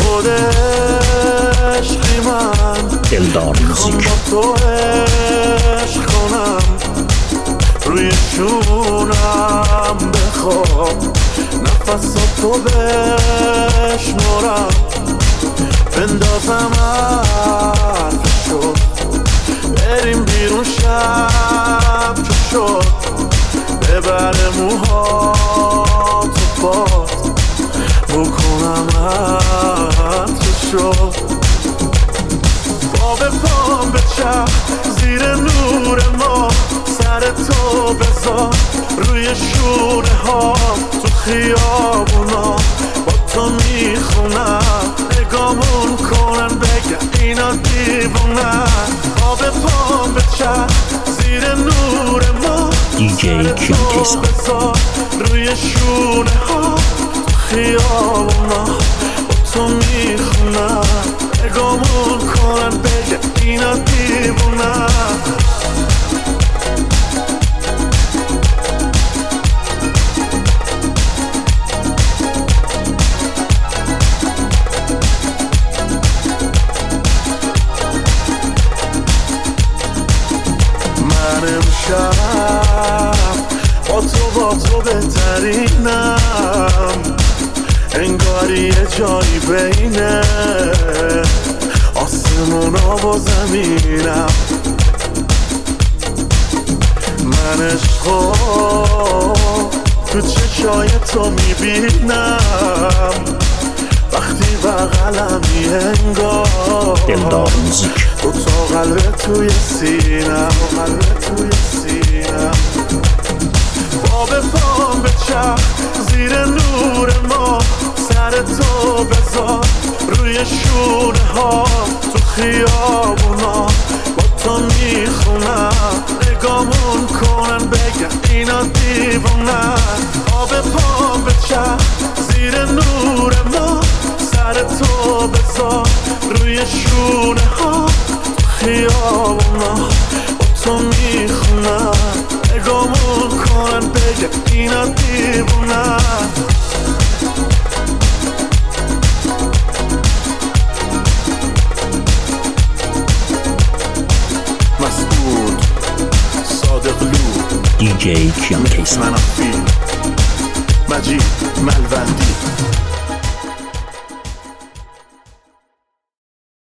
خود عشقی من دلدار میخوام با تو عشق کنم روی شونم بخواب نفساتو بشمرم بندازم حرفشو بریم بیرون شب چو شد ببر موهاتو باد بکنم عطرشو با به پام بچرخ زیر نور ما سر تو بذار روی شونه ها تو خیابونا با تو میخونم نگامون کنن بگن اینا دیوونن با به پام بچرخ زیر نور ما دیجی کیان بذار روی شونه ها تو خیابونا با تو میخونم نگامون کنن بگن اینا دیوونن من امشب با تو بهترینم انگاری یه جایی بینه آسمونا و زمینم من عشقو تو چشای تو میبینم وقتی بغلمی انگار دلدار موزیک تو قلب توی سینم با به پام بچرخ زیر نور ما سر تو بذار روی شونه ها تو خیابونا با تو میخونم نگامون کنن بگن اینا دیوونن با به پام بچرخ زیر نور ما سر تو بذار روی شونه ها تو خیابونا با تو میخونم نگامون کنن بگن اینا دیوونن مسعود صادقلو دیجی کیان منافی مجید ملوندی